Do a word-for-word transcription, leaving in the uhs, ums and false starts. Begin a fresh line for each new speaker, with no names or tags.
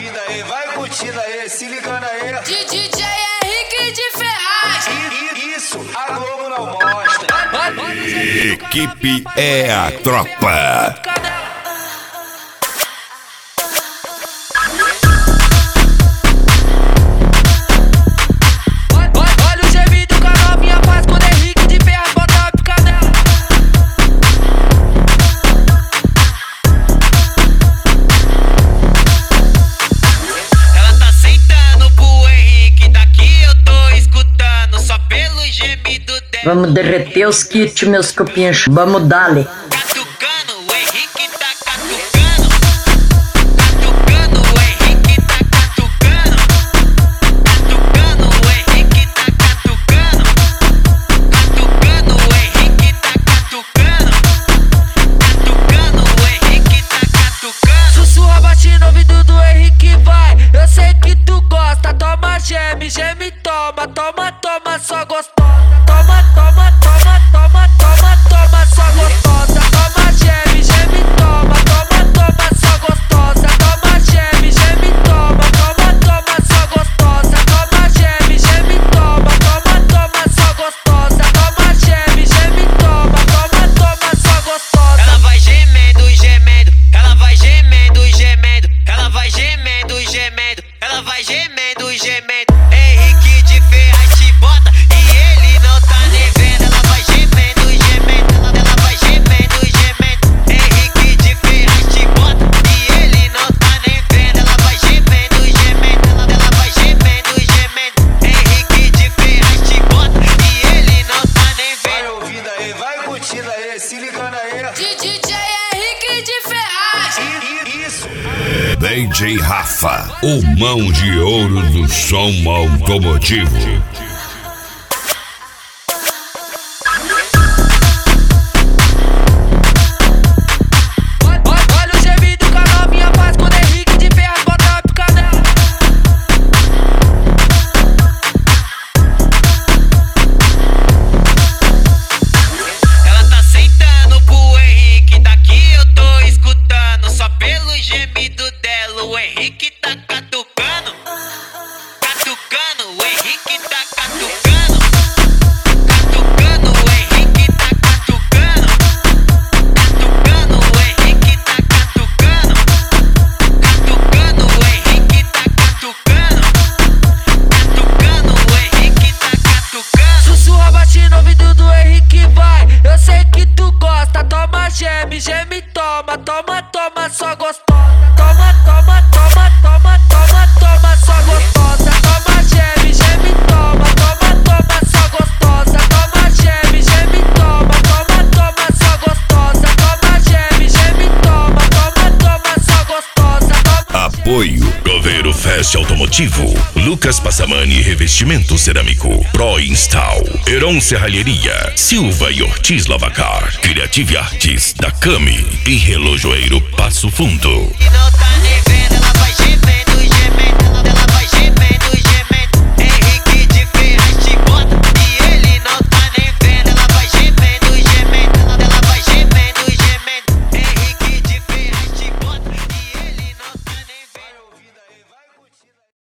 ouvindo aí, vai curtindo aí, se ligando aí.
D J Henrique de Ferraz.
Isso, a Globo não mostra.
Equipe é a tropa.
Olha o gemido que a novinha faz quando Henrique de Ferraz bota a pica nela.
Ela tá sentando pro Henrique, daqui eu tô escutando só pelo gemido dela.
Vamos derreter os kits, meus copinhos. Vamos dar-lhe.
Catucando, o Henrique tá catucando. Catucando, o Henrique tá catucando. Catucando, o Henrique tá catucando. Catucando, o Henrique tá catucando. Catucando, o Henrique tá catucando.
Sussurra bate no ouvido do Henrique, vai. Eu sei que tu gosta, toma geme, geme, toma, toma, toma, só gostosa. Toma, toma, toma, toma, toma, toma, só gostosa. Toma geme, geme, toma, toma, toma, só gostosa. Toma geme, geme, toma, toma, toma, só gostosa. Toma geme, geme, toma, toma, toma, só gostosa. Toma geme, geme, toma, toma, toma, só gostosa.
Ela vai gemendo, gemendo, ela vai gemendo, gemendo, ela vai gemendo, gemendo, ela vai gemendo, gemendo. Henrique de Ferraz te bota e ele não tá nem vendo. Ela vai gemendo, gemendo, ela, ela vai gemendo, gemendo. Henrique de Ferraz te bota e ele não tá nem vendo. Ela vai gemendo, gemendo, ela, ela vai gemendo, gemendo. Henrique de Ferraz te bota e ele não tá nem
Vai
vendo.
ouvindo aí, vai curtindo aí, se ligando aí.
D J Henrique de Ferraz.
Isso.
D J Rafa, o mão de ouro do som automotivo.
Olha o gemido que a novinha faz quando Henrique de Ferraz bota a pica nela.
Ela tá sentando pro Henrique, daqui eu tô escutando só pelo gemido dela. O Henrique tá catucando, catucando, o Henrique tá catucando, catucando, o Henrique tá catucando, catucando, o Henrique tá catucando, catucando, o Henrique tá catucando, catucando, o Henrique tá catucando.
Sussurra bate no ouvido do Henrique, vai. Eu sei que tu gosta, toma geme, geme, toma, toma, toma, só gostosa. Toma, toma, toma, toma, toma, toma, só gostosa. Toma geme, geme, toma, toma, toma, só gostosa. Toma geme, geme, toma, toma, toma, só gostosa. Toma geme, geme, toma, toma, toma, só gostosa. Toma.
Apoio Goveiro Fest Automotivo, Lucas Passamani Revestimento Cerâmico, Pro Install, Heron Serralheria, Silva e Ortiz Lavacar, Creative Artes da Cami e Relojoeiro Passo Fundo.
E não